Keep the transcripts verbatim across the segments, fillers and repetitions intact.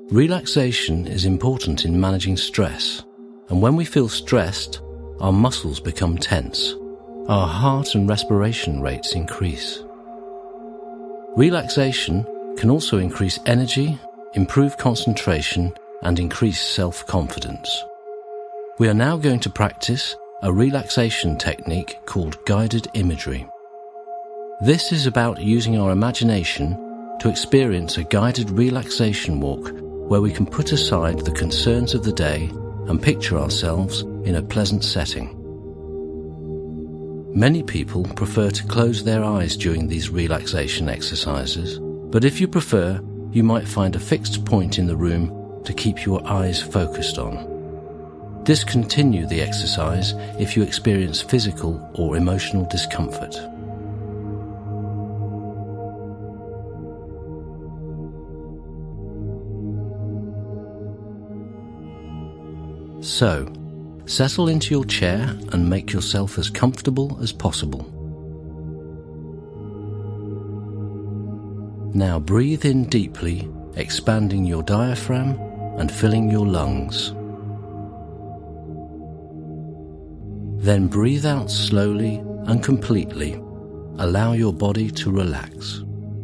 Relaxation is important in managing stress, and when we feel stressed, our muscles become tense. Our heart and respiration rates increase. Relaxation can also increase energy, improve concentration, and increase self-confidence. We are now going to practice a relaxation technique called guided imagery. This is about using our imagination to experience a guided relaxation walk where we can put aside the concerns of the day and picture ourselves in a pleasant setting. Many people prefer to close their eyes during these relaxation exercises, but if you prefer, you might find a fixed point in the room to keep your eyes focused on. Discontinue the exercise if you experience physical or emotional discomfort. So, settle into your chair and make yourself as comfortable as possible. Now breathe in deeply, expanding your diaphragm and filling your lungs. Then breathe out slowly and completely. Allow your body to relax,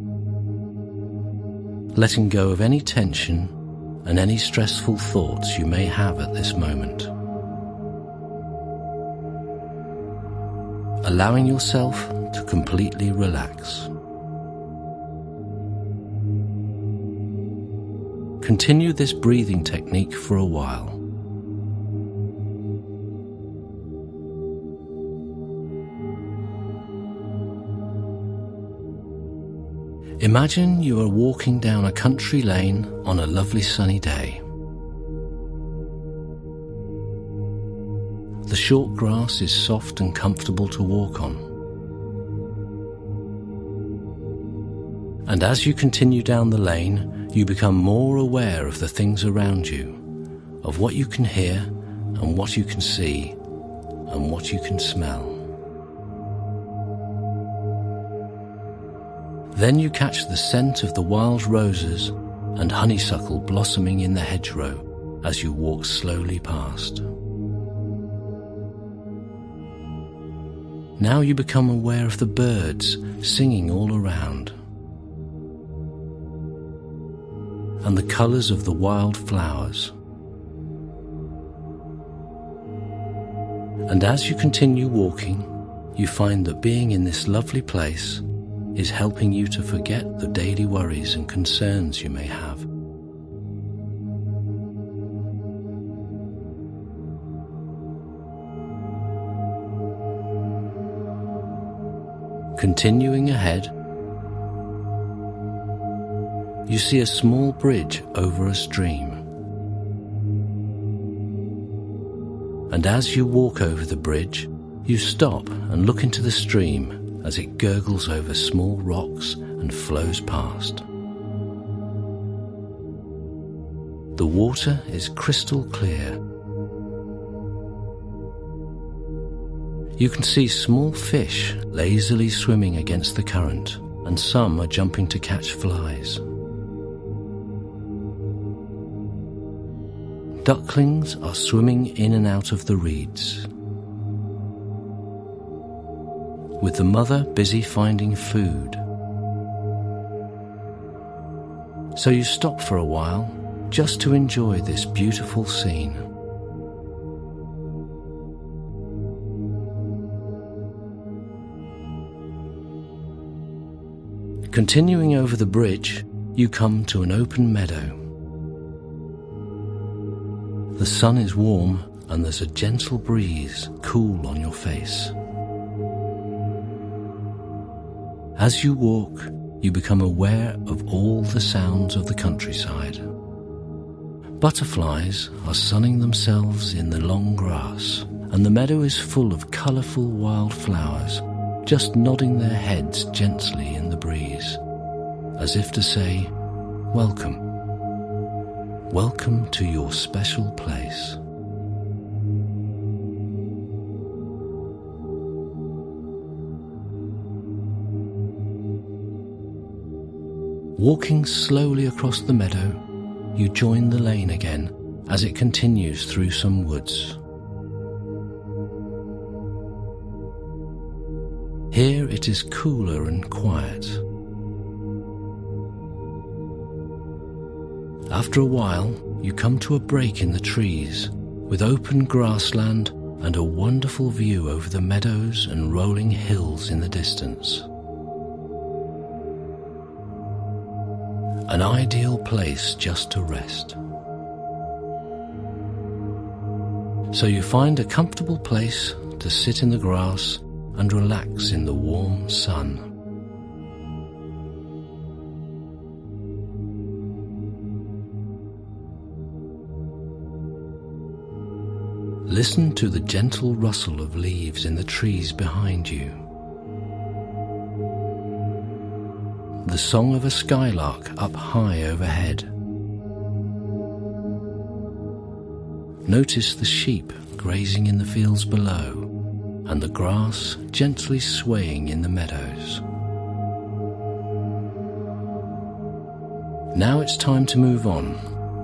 letting go of any tension and any stressful thoughts you may have at this moment. Allowing yourself to completely relax. Continue this breathing technique for a while. Imagine you are walking down a country lane on a lovely sunny day. The short grass is soft and comfortable to walk on. And as you continue down the lane, you become more aware of the things around you, of what you can hear and what you can see and what you can smell. Then you catch the scent of the wild roses and honeysuckle blossoming in the hedgerow as you walk slowly past. Now you become aware of the birds singing all around, and the colours of the wild flowers. And as you continue walking, you find that being in this lovely place is helping you to forget the daily worries and concerns you may have. Continuing ahead, you see a small bridge over a stream. And as you walk over the bridge, you stop and look into the stream as it gurgles over small rocks and flows past. The water is crystal clear. You can see small fish lazily swimming against the current, and some are jumping to catch flies. Ducklings are swimming in and out of the reeds, with the mother busy finding food. So you stop for a while just to enjoy this beautiful scene. Continuing over the bridge, you come to an open meadow. The sun is warm and there's a gentle breeze cool on your face. As you walk, you become aware of all the sounds of the countryside. Butterflies are sunning themselves in the long grass, and the meadow is full of colourful wild flowers, just nodding their heads gently in the breeze, as if to say, "Welcome. Welcome to your special place." Walking slowly across the meadow, you join the lane again as it continues through some woods. Here it is cooler and quiet. After a while, you come to a break in the trees with open grassland and a wonderful view over the meadows and rolling hills in the distance. An ideal place just to rest. So you find a comfortable place to sit in the grass and relax in the warm sun. Listen to the gentle rustle of leaves in the trees behind you. The song of a skylark up high overhead. Notice the sheep grazing in the fields below and the grass gently swaying in the meadows. Now it's time to move on.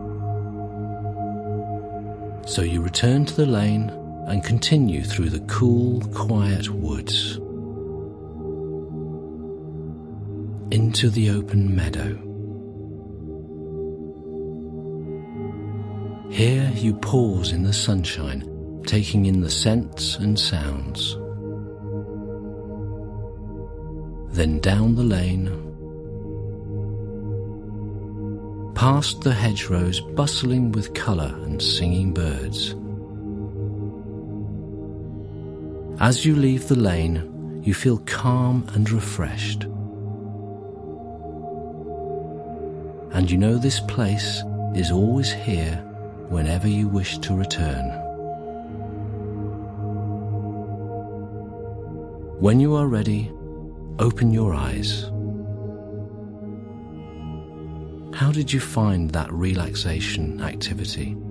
So you return to the lane and continue through the cool, quiet woods into the open meadow. Here you pause in the sunshine, taking in the scents and sounds. Then down the lane, past the hedgerows bustling with colour and singing birds. As you leave the lane, you feel calm and refreshed. And you know this place is always here whenever you wish to return. When you are ready, open your eyes. How did you find that relaxation activity?